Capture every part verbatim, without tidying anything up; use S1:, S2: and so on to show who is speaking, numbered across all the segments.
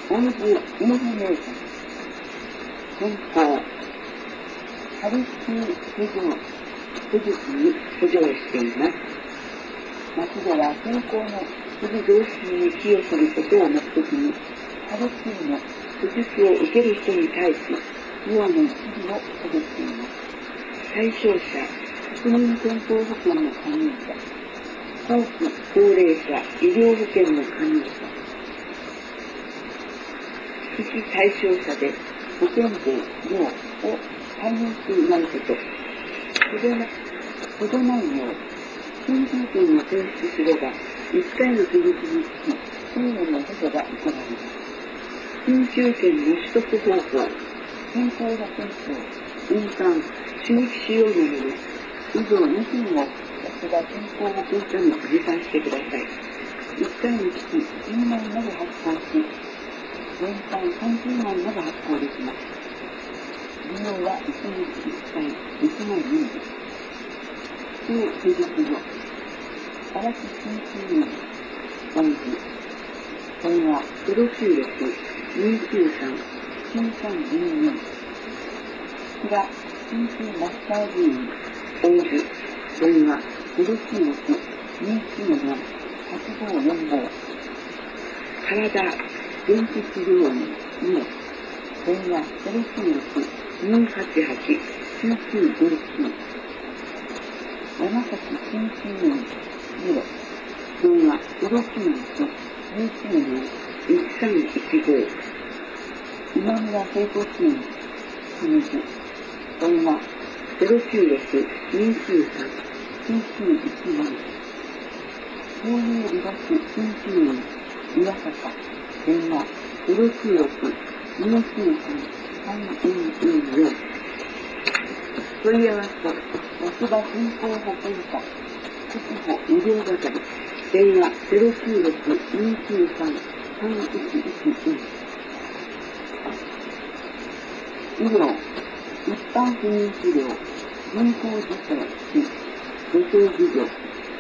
S1: オイルインフレーション、健康、カルシウ施術施術に補助をしています。町では健康の支持増進に寄与することを目的に、カルシウム施術を受ける人に対し、費用の一部を補助しています。対象者、国民健康保険の加入者、後期高齢者医療保険の加入者、福祉対象者で保険税料を滞納していないこと、補助内容、緊急権を提出すれば、いっかいの手続きにつき、せんえんの補助が受けられます。緊急権の取得方法、健康保険証、印鑑、手術使用のもの、以上にひんを役場健康保険課に持参してください。いっかいにつきじゅうまいまで発行し、年間さんじゅうまいまで発行できます。利用はいちにちいっかい、いちまいのみです。旧手続所、荒木鍼灸院、王子、電話ゼロきゅうろく にきゅうさん きゅうさんにに、木田鍼灸マッサージ院、王子、電話ゼロきゅうろく にきゅうよん はちごよんご、体元気治療院、に、電話ゼロきゅうろく にはちはち きゅうきゅうごきゅう、山崎鍼灸院、に、電話ゼロきゅうろく にきゅうよん いちさんいちご、今村整骨院、清水、電話ゼロきゅうろく にきゅうさん きゅうきゅういちまる、東名理学鍼灸院、岩坂、電話ゼロきゅうろく にきゅうさん さんよんよん、問い合わせ、役場健康保険課、福祉保医療係、電話ゼロきゅうろく にきゅうさん さんいちいちに、医療、一般不妊治療、人工授精、女性事業、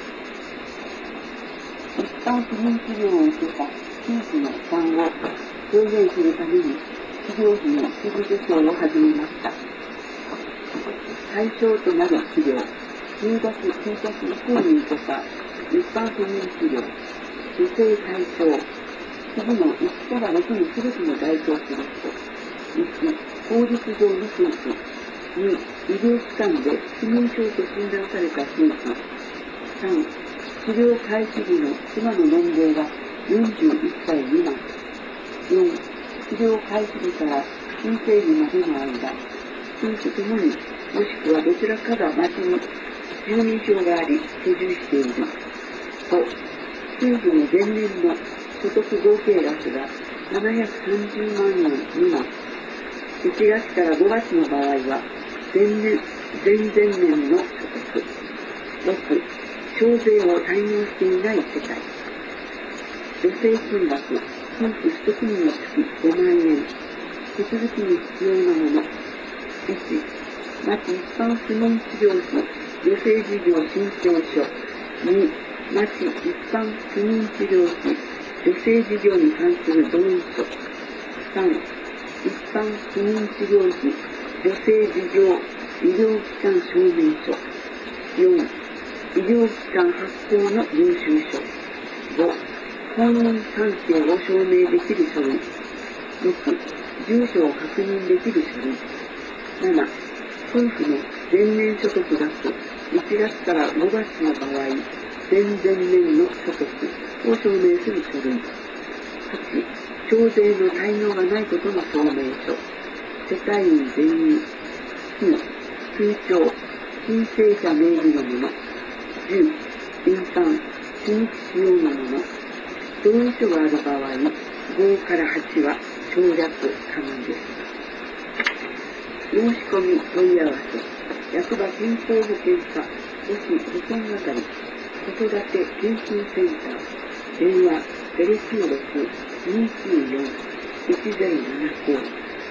S1: 一般不妊治療を受けた地域の負担を軽減するために治療費の支持助成を始めました。対象となる治療、じゅうがつついたち以降に受けた一般不妊治療、女性対象、次のいちからろくにすべてに該当する人、いち、法律上の夫婦、に、医療機関で不妊症と診断された夫婦、さん、治療開始時の妻の年齢がよんじゅういっさい未満、よん、治療開始時から新生児までの間、夫婦ともにもしくはどちらかが町に住民票があり居住している、ご、夫婦の前年の所得合計額がななひゃくさんじゅうまんえん未満、いちがつからごがつの場合は前年、前々年の所得、ろく、徴税を滞納していない世帯、助成金額、夫婦一組につきごまんえん、手続きに必要なもの、いち、町一般不妊治療費助成事業申請書、に、町一般不妊治療費助成事業に関する同意書、さん、一般不妊治療費助成事業医療機関証明書、よん、医療機関発行の領収書、ご、婚姻関係を証明できる書類、ろく、住所を確認できる書類、なな、夫婦の前年所得額いちがつからごがつの場合、前々年の所得を証明する書類、はち、徴税の滞納がないことの証明書、世帯員全員、きゅう、通帳、申請者名義のもの、じゅう、印鑑、手日使用のもの、同意書がある場合、ごからはちは省略可能です。申し込み問い合わせ、役場健康保険課、母子保険係、子育て健診センター、電話ゼロきゅうろく にきゅうよん いちゼロななご、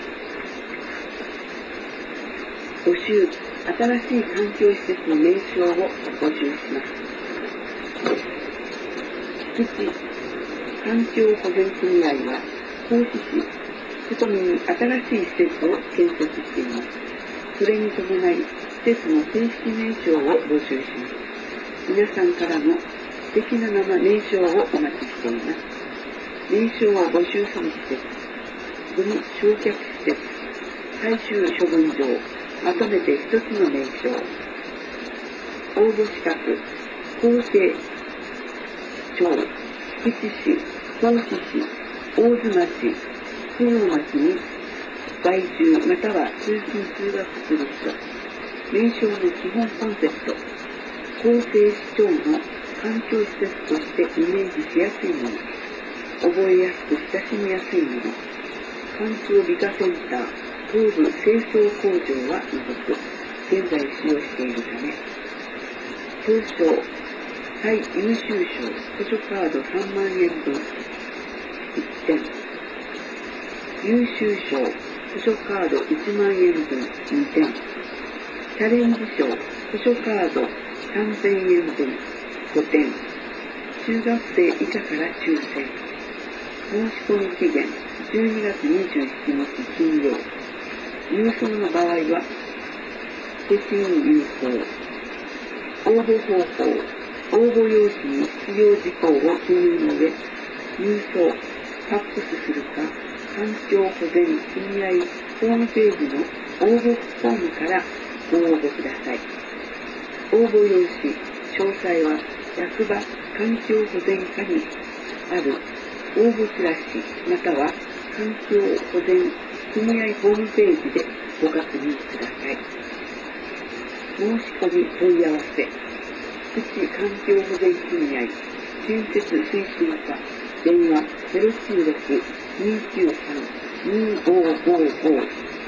S1: 募集、新しい環境施設の名称を募集します。敷地環境保全組合は高知市、外見に新しい施設を建設しています。それに伴い、施設の正式名称を募集します。皆さんからの素敵な生名称をお待ちしています。名称を募集する施設、ゴミ焼却施設、最終処分場、まとめて一つの名称。応募資格、厚生省、菊池市、高知市、大津町、津陽町に在住または通勤通学する人。名称の基本コンセプト、厚生市長の環境施設としてイメージしやすいもの、覚えやすく親しみやすいもの、環境美化センター、東部清掃工場は除く、現在使用しているため、表彰、最優秀賞、図書カードさんまんえんぶん、いってん、優秀賞、図書カードいちまんえんぶん、にてん、チャレンジ賞、図書カードさんぜんえんぶん、ごてん、中学生以下から抽選。申し込み期限、じゅうにがつにじゅうしちにち金曜。郵送の場合は、手信郵送。応募方法、応募用紙に必要事項を記入の上、郵送、ファックスするか、環境保全組合ホームページの応募フォームからご応募ください。応募用紙、詳細は役場環境保全課にある応募チラシまたは環境保全組合ホームページでご確認ください。申し込み問い合わせ、福祉環境保全組合建設推進課、電話 ゼロきゅうろく にきゅうさん にごごご。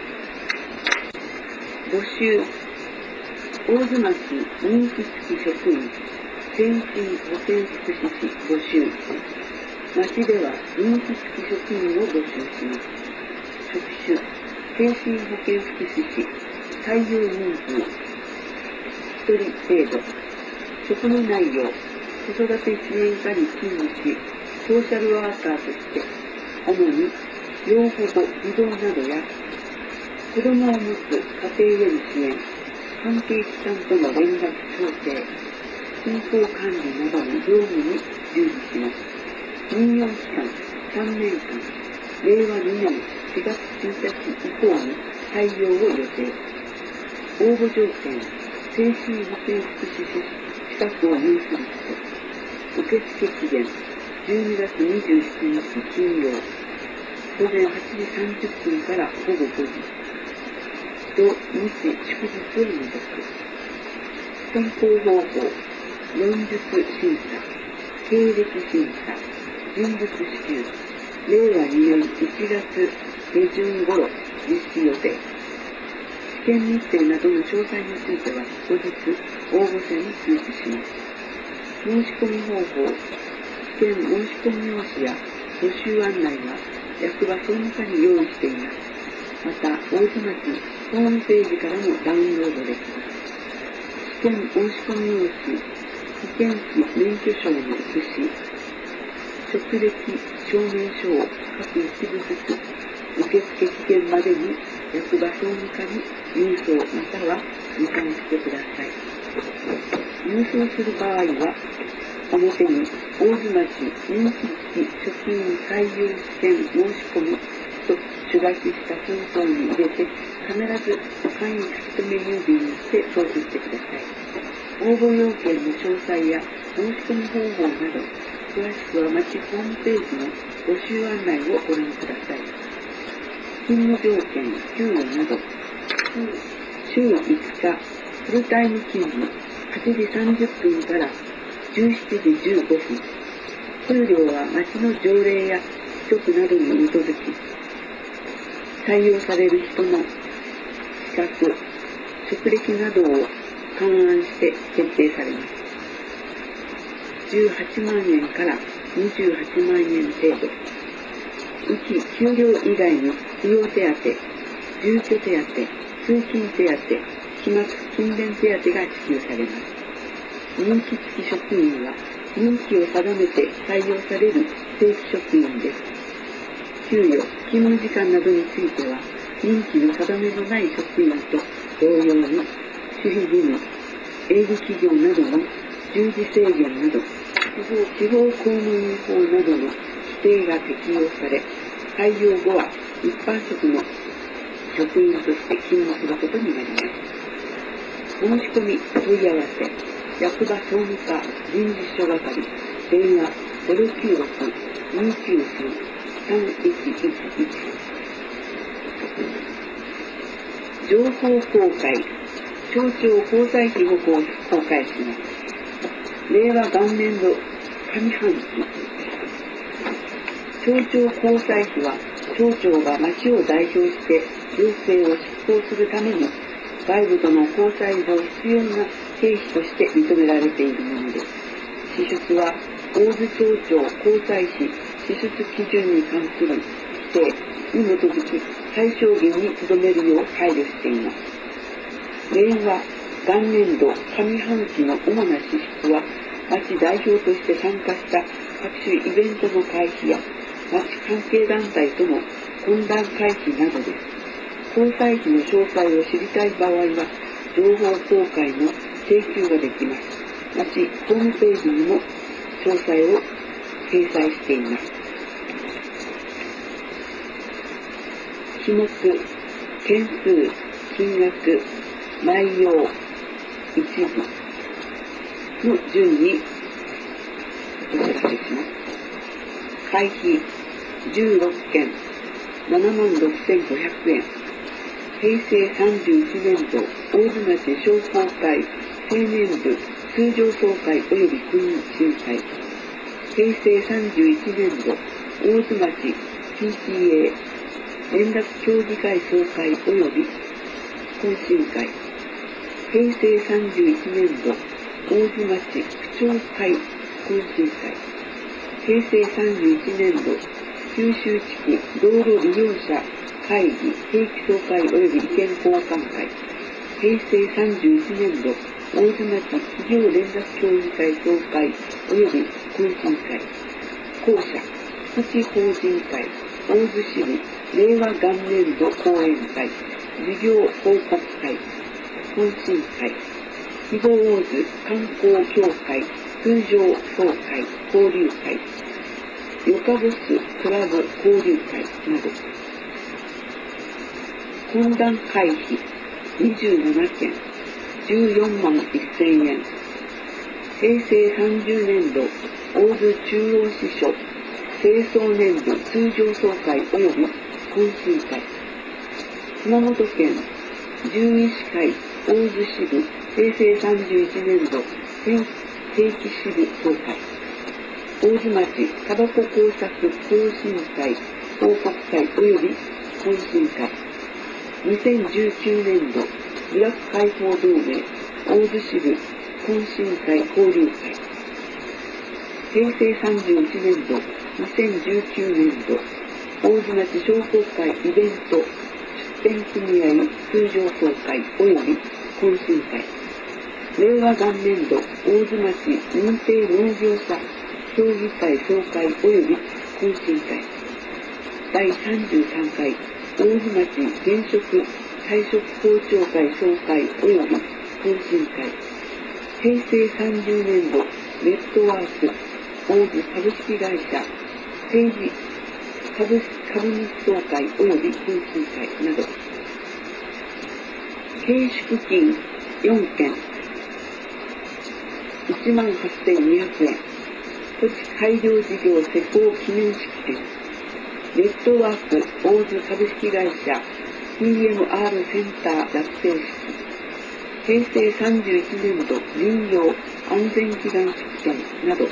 S1: 募集、大津町人気付き職員、先進保健福祉士募集。町では人気付き職員を募集します。職種、精神保健福祉士、採用人数、ひとり程度。職務内容、子育て支援課に勤務し、ソーシャルワーカーとして、主に養護護児童などや、子供を持つ家庭への支援、関係機関との連絡調整、健康管理などの業務に従事します。任用期間さんねんかん、れいわにねんしがつついたち以降に採用を予定。応募条件、精神保健福祉士資格を有する人。受付期限、じゅうにがつにじゅうしちにち金曜、午前はちじさんじゅっぷんからごごごじ。土日祝日を除く。選考方法、論述審査、経歴審査、人物支給、れいわにねんいちがつげじゅん頃実施予定。試験日程などの詳細については後日応募者に通知します。申し込み方法、試験申し込み用紙や募集案内は役場総務課に用意しています。また、大津町ホームページからもダウンロードできます。試験申し込み用紙、被験士免許証の写し、職歴証明書を各一部ずつ、受付期限までに役場総務課に郵送または持参してください。郵送する場合は、表に大津町人気付き職員採用試験申し込みと手書きした封筒に入れて、必ず簡易書留郵便にして送付してください。応募要件の詳細や申し込み方法など、詳しくは町ホームページの募集案内をご覧ください。勤務条件、給与など、週いつか、フルタイム勤務、はちじさんじゅっぷんからじゅうしちじじゅうごふん。給料は町の条例や規則などに基づき、採用される人の資格、職歴などを勘案して決定されます。じゅうはちまんえんからにじゅうはちまんえん程度。うち給料以外に扶養手当、住居手当、通勤手当、期末勤勉手当が支給されます。任期付き職員は任期を定めて採用される正規職員です。 給与、勤務時間などについては、任期の定めのない職員と同様に、守秘義務、営利企業などの従事制限など、地方公務員法などの規定が適用され、採用後は一般職の職員として勤務することになります。申し込み、問い合わせ、役場総務課人事所係、電話ゼロきゅうろく にきゅうさん さんいちいちいち。情報公開、省庁交際費を公開します。令和元年度上半期、省庁交際費は、省庁が町を代表して行政を執行するために、外部との交際上必要な経費として認められているものです。支出は、大津町長交際費支出基準に関する規定に基づき、最小限に留めるよう配慮しています。令和元年度上半期の主な支出は、町代表として参加した各種イベントの会費や、町関係団体との懇談会費などです。交際費の詳細を知りたい場合は、情報公開の請求ができます。町ホームページにも詳細を掲載しています。種目、件数、金額、内容、一部の順にお知らせします。会費じゅうろっけん、ななまんろくせんごひゃくえん。平成さんじゅういちねんど大津町商工会青年部通常総会及び懇親会。平成さんじゅういちねんど大津町 ピーティーエー 連絡協議会総会及び懇親会。平成さんじゅういちねんど大津町区長会懇親会。平成さんじゅういちねんど九州地区道路利用者会議定期総会及び意見交換会。平成さんじゅういちねんど大津町企業連絡協議会総会及び懇親会。公社福祉法人会大津支部令和元年度講演会事業報告会懇親会。希望大津観光協会通常総会交流会。ヨカボスクラブ交流会など。懇談会費にじゅうななけん、じゅうよんまんせんえん。平成さんじゅうねんど大津中央支所清掃年度通常総会及び懇親会。熊本県獣医師会大津支部平成さんじゅういちねんど定期支部総会。大津町タバコ工作更新会報告会及び懇親会。にせんじゅうきゅうねんどブラック解放同盟大津支部懇親会交流会。平成さんじゅういちねんどにせんじゅうきゅうねんど大津町商工会イベント出展組合通常総会及び懇親会。令和元年度大津町認定農業者協議会総会及び懇親会。だいさんじゅうさんかい大津町現職退職校長会総会及び懇親会。平成さんじゅうねんどネットワーク大津株式会社政治 株, 株主総会及び懇親会など。経縮金よんけん、いちまんはっせんにひゃくえん。土地改良事業施工記念式典。ネットワーク大津株式会社 ティーエムアール センター落成式。平成さんじゅういちねんど林業安全祈願式典など。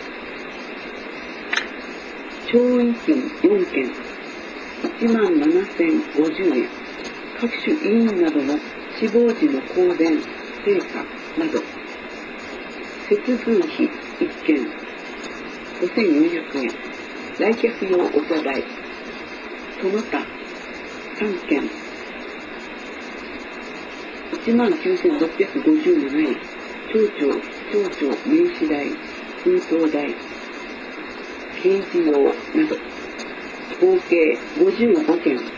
S1: 調印金よんけん、いちまんななせんごじゅうえん。各種委員などの死亡時の香典成果など。接遇費いっけん、ごせんよんひゃくえん。来客用お茶代その他さんけん、いちまんきゅうせんろっぴゃくごじゅうななえん。町長副町長名刺代封筒代掲示用など。 合計ごじゅうごけん、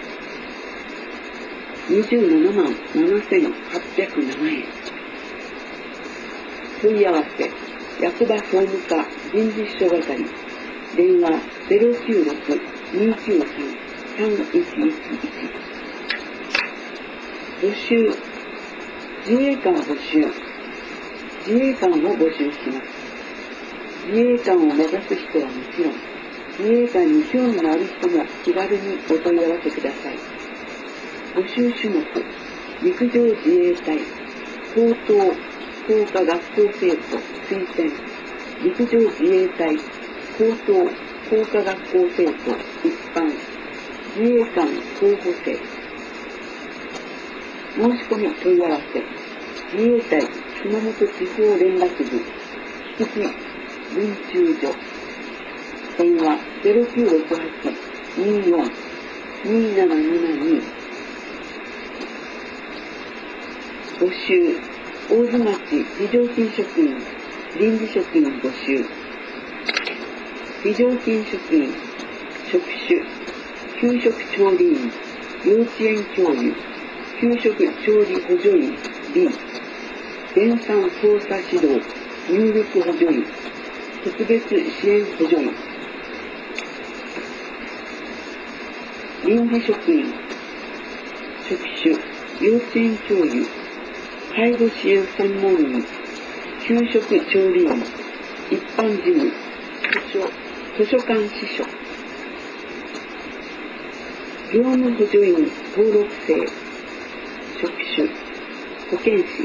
S1: にじゅうななまんななせんはっぴゃくななえん。問い合わせ、役場総務課人事秘書係、電話 ゼロきゅうろく にきゅうさん さんいちいちいち。募集、自衛官募集、自衛官を募集します。自衛官を目指す人はもちろん、自衛官に興味のある人も気軽にお問い合わせください。募集種目、陸上自衛隊、高等工科学校生徒推薦、陸上自衛隊、高等工科学校生徒一般、自衛官候補生。申し込み問い合わせ、自衛隊熊本地方連絡部菊池分駐所、電話 ゼロきゅうろくはち にーよん にーななななに。募集、大津町非常勤職員、臨時職員募集。非常勤職員、職種、給食調理員、幼稚園教諭、給食調理補助員 B、電算操作指導、入力補助員、特別支援補助員。臨時職員、職種、幼稚園教諭、介護支援専門員、給食調理員、一般事務、図書、図書館司書。業務補助員登録生、職種、保健師。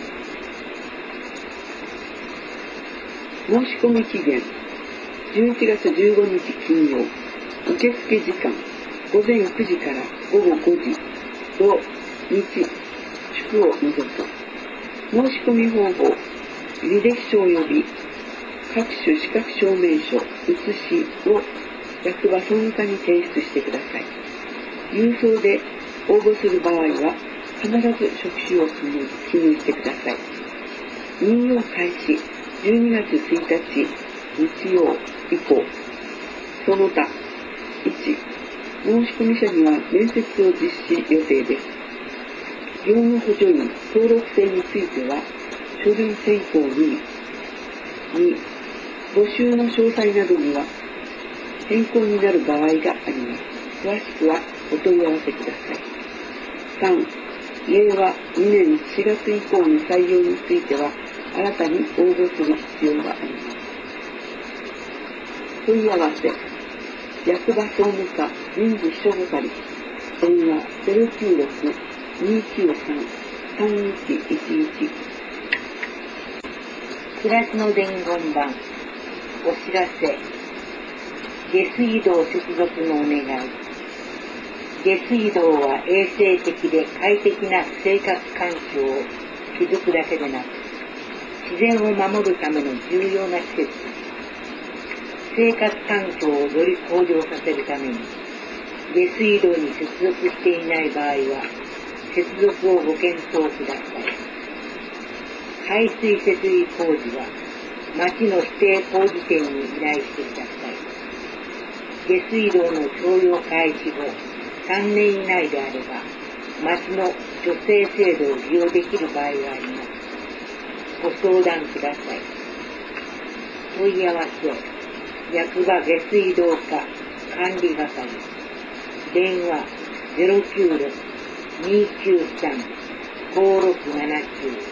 S1: 申し込み期限、じゅういちがつじゅうごにち金曜、受付時間、午前くじから午後ごじ、土日祝を除く。申し込み方法、履歴書及び各種資格証明書、写しを役場総務課に提出してください。郵送で応募する場合は必ず職種を記入してください。任用開始じゅうにがつついたち日曜以降。その他、いち、申し込み者には面接を実施予定です。業務補助員登録制については書類選考に、に、募集の詳細などには変更になる場合があります。詳しくはお問い合わせください。さん、れいわにねんしがつ以降の採用については新たに応募する必要があります。問い合わせ、役場総務課人事秘書係、電話 ゼロきゅうろく にきゅうさん さんいちいちいち。
S2: 暮らしの伝言板、お知らせ、下水道接続のお願い。下水道は衛生的で快適な生活環境を築くだけでなく、自然を守るための重要な施設。生活環境をより向上させるために、下水道に接続していない場合は、接続をご検討ください。排水設備工事は、町の指定工事店に依頼してください。下水道の徴用開始後さんねん以内であれば、町の助成制度を利用できる場合があります。ご相談ください。問い合わせ、役場下水道課管理係、電話 ゼロきゅうろく にきゅうさん ごろくななきゅ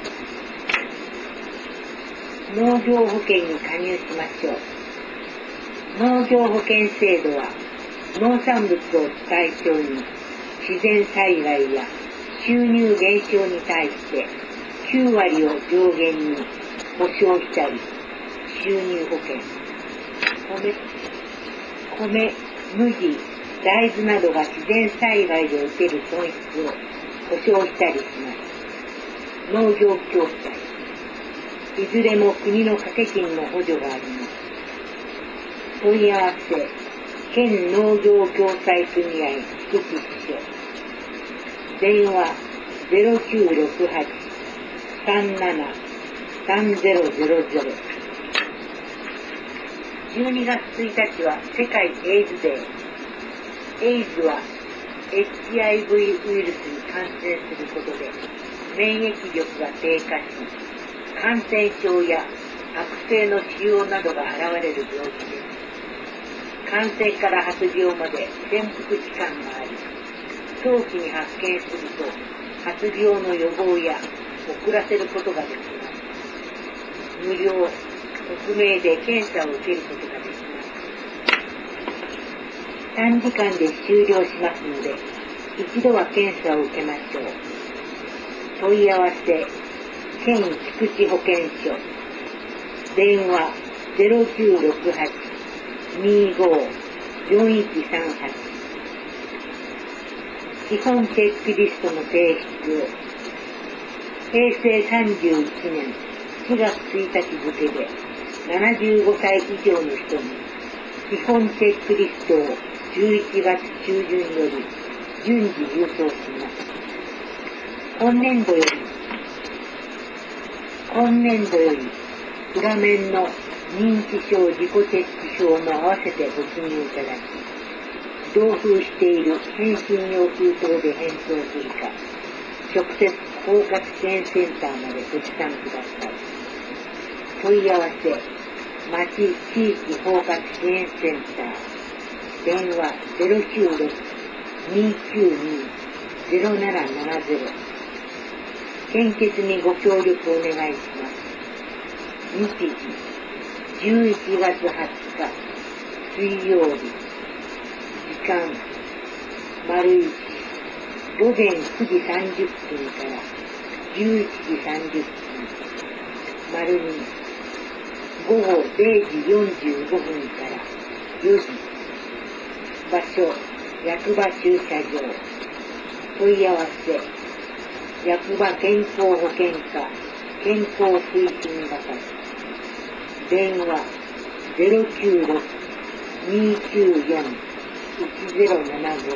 S2: う。農業保険に加入しましょう。農業保険制度は、農産物を対象に自然災害や収入減少に対してきゅうわりを上限に保証したり、収入保険、米、米、麦、大豆などが自然災害で受ける損失を保証したりします。農業共済、いずれも国の掛け金の補助があります。問い合わせ、県農業共済組合福祉支所、電話 ゼロきゅうろくはち さんなな さんゼロゼロゼロ。じゅうにがつついたちは世界エイズデー。 エイズは エイチアイブイ ウイルスに感染することで免疫力が低下し、感染症や悪性の腫瘍などが現れる病気です。感染から発病まで潜伏期間があり、早期に発見すると発病の予防や遅らせることができます。無料、匿名で検査を受けることができます。短時間で終了しますので、一度は検査を受けましょう。問い合わせ、県菊池保健所、電話 ゼロきゅうろくはち にーごー よんいちさんはち、基本チェックリストの提出を、平成さんじゅういちねんしがつついたち付でななじゅうごさい以上の人に基本チェックリストをじゅういちがつちゅうじゅんより順次郵送します。今年度より、今年度より裏面の認知症自己チェック証も合わせてご記入いただき、同封している返信用封筒で返送するか、直接包括支援センターまでご持参ください。問い合わせ、町地域包括支援センター、電話 ゼロきゅうろく にーきゅうにー ゼロななななゼロ、献血にご協力お願いします。日時、じゅういちがつはつか、水曜日、時間、丸いち、午前くじさんじゅっぷんからじゅういちじさんじゅっぷん、丸に、午後れいじよんじゅうごふんからよじ、場所、役場駐車場、問い合わせ、役場健康保険課健康推進係、電話 ゼロきゅうろく にーきゅうよん いちゼロななご、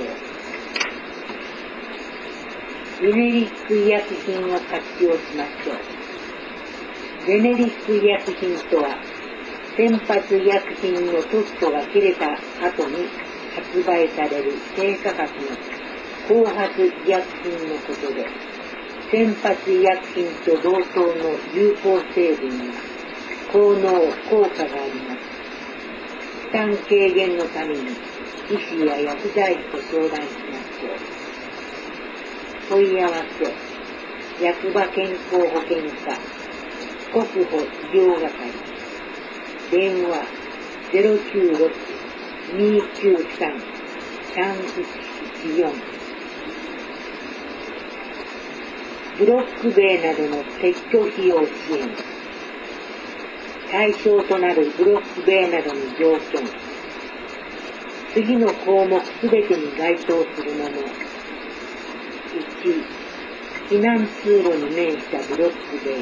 S2: ジェネリック医薬品を活用しましょう。ジェネリック医薬品とは、先発医薬品の特許が切れた後に発売される低価格の後発医薬品のことで、先発医薬品と同等の有効成分や効能、効果があります。負担軽減のために医師や薬剤師と相談しましょう。問い合わせ、役場健康保険課国保医療係、電話 ゼロきゅうろく にーきゅうさん さんいちいちよん、ブロック塀などの撤去費用支援、対象となるブロック塀などの条件、次の項目すべてに該当するもの。いち、避難通路に面したブロック塀。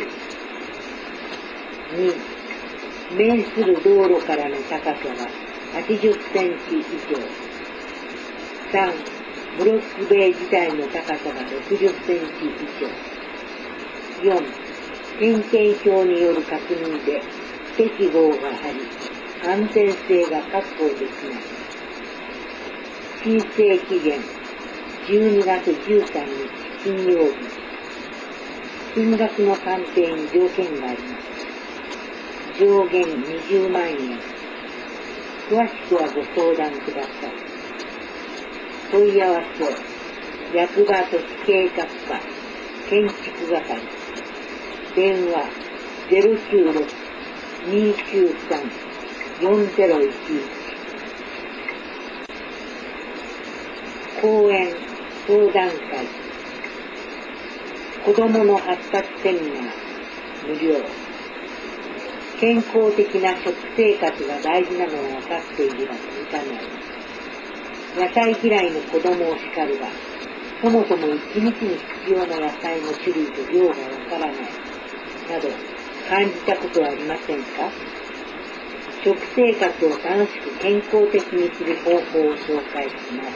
S2: に、面する道路からの高さがはちじゅっセンチ以上。さん、ブロック塀自体の高さがろくじゅっセンチ以上。よん、点検表による確認で不適合があり、安全性が確保できない。申請期限じゅうにがつじゅうさんにち金曜日。金額の算定に条件があります。上限にじゅうまんえん。詳しくはご相談ください。問い合わせ、役場都市計画課建築係、電話 ゼロきゅうろく にーきゅうさん よんゼロいちいち、講演相談会、子どもの発達セミナー無料。健康的な食生活が大事なのは分かっているが続かない。野菜嫌いの子どもを叱るが、そもそも一日に必要な野菜の種類と量が分からない。など、感じたことはありませんか？食生活を楽しく健康的にする方法を紹介します。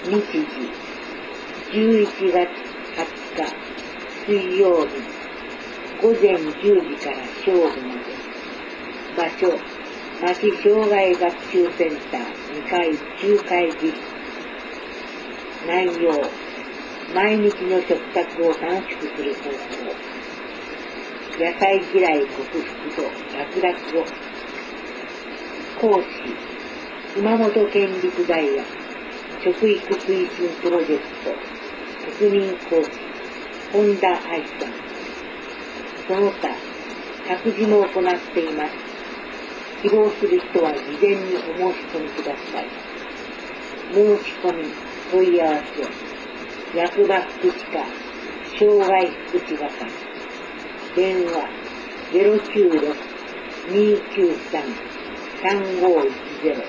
S2: 日時、じゅういちがつはつか水曜日、午前じゅうじから正午まで。場所、 町障害学習センターにかい中会議室。内容、毎日の食卓を楽しくする方法。野菜嫌い克服と楽々を。講師、熊本県立大学食育推進プロジェクト特任講師、本田愛さん。その他、託児も行っています。希望する人は事前にお申し込みください。申し込み、問い合わせ、役場福祉課、障害福祉係、電話 ゼロきゅうろく にーきゅうさん さんごいちゼロ。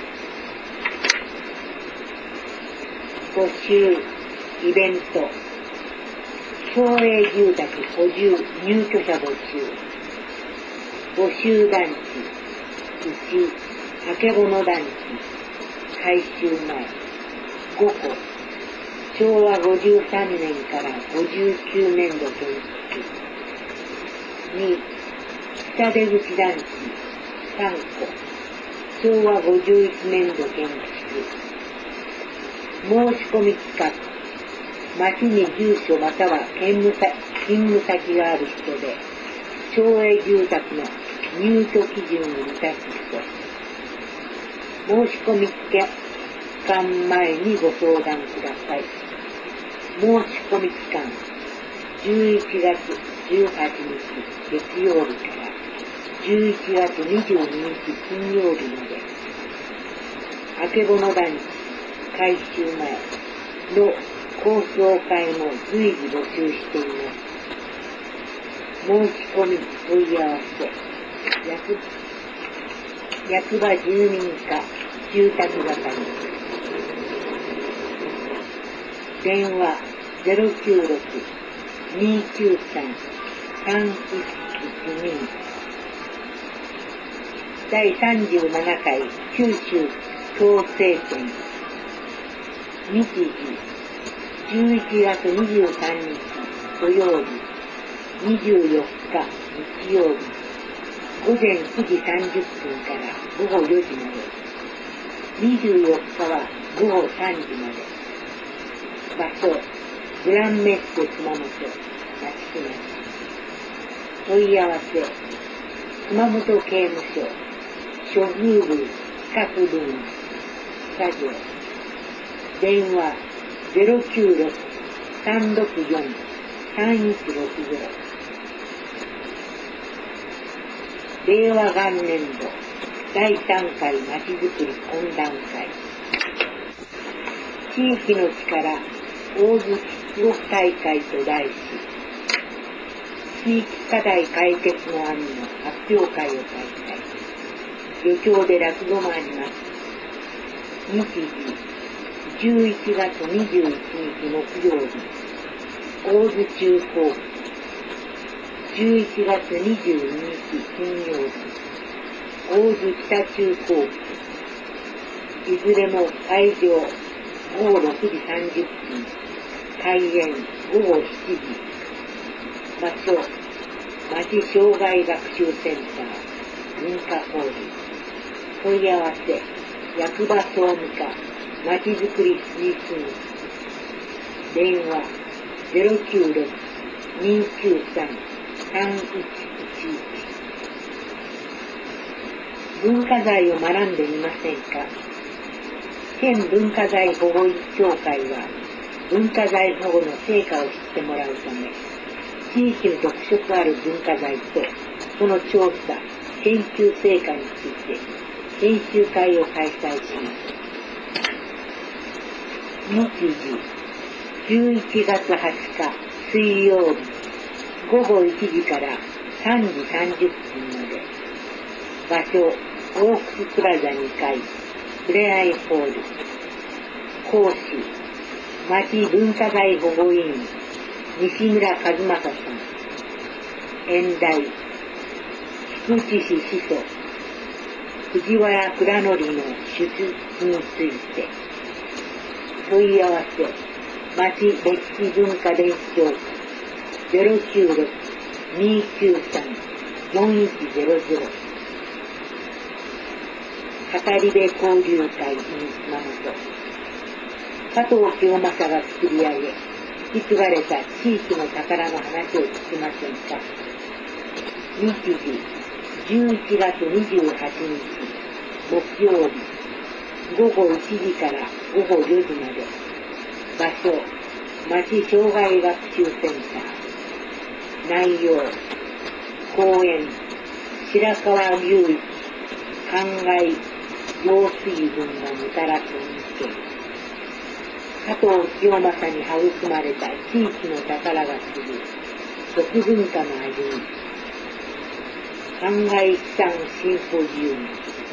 S2: 募集、イベント、町営住宅補充入居者募集。募集団地、いち、あけぼの団地、改修前、ごこ、しょうわごじゅうさんねんからごじゅうきゅうねんど建築。に、北出口団地、さんこ、しょうわごじゅういちねんど建築。申し込み期間、町に住所または勤務先勤務先がある人で、町営住宅の入居基準に満たす人。申し込み期間前にご相談ください。申し込み期間、じゅういちがつじゅうはちにち月曜日からじゅういちがつにじゅうににち金曜日まで。あけぼの団地改修前の高層階も随時募集しています。申し込み問い合わせ、役役場住民課住宅係。電話 ゼロきゅうろく にーきゅうさん さんいちいちに。だいさんじゅうななかい九州共生展。日時じゅういちがつにじゅうさんにち土曜日、にじゅうよっか日曜日、午前くじさんじゅっぷんからごごよじまで。にじゅうよっかはごごさんじまで。場所、グランメッセ熊本、町木町。問い合わせ、熊本刑務所、処遇部企画分室、作業。電話、ゼロきゅうろく さんろくよん さんいちろくゼロ。令和元年度だいさんかいまちづくり懇談会。地域の力大洲出国大会と題し、地域課題解決の案の発表会を開催。漁協で落語もあります。日時じゅういちがつにじゅういちにち木曜日、大洲中高部。じゅういちがつにじゅうににち金曜日、大洲北中高部。いずれも会場ごごろくじさんじゅっぷん、開演ごごしちじ。場所、町障害学習センター文化ホール。問い合わせ、役場総務課まちづくり推進。電話 ゼロきゅうろく にーきゅうさん さんいちいちいち。文化財を学んでみませんか。県文化財保護協会は文化財保護の成果を知ってもらうため、地域の特色ある文化財とその調査研究成果について研修会を開催します。日時じゅういちがつはつか水曜日、ごごいちじからさんじさんじゅっぷんまで。場所、オークスプラザにかいふれあいホール。講師、町文化財保護委員西村和正さん。演題、菊池市始祖藤原倉則の出自について。問い合わせ、町歴史文化伝承館 ゼロきゅうろく にーきゅうさん よんいちゼロゼロ。 語り部交流会 in 熊本。加藤清正が作り上げ、引き継がれた地域の宝の話を聞きませんか。日時じゅういちがつにじゅうはちにち木曜日、ごごいちじからごごよじまで。場所、町障害学習センター。内容、公園、白川流域、灌漑、用水群がもたらす恩恵。加藤清正に育まれた地域の宝が知る食文化の歩み。灌漑地産シンポジウム。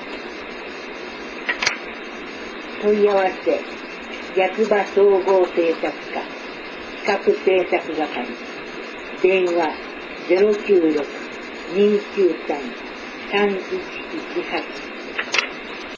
S2: 問い合わせ、役場総合政策課企画政策係。電話ゼロきゅうろく にーきゅうさん さんいちいちはち。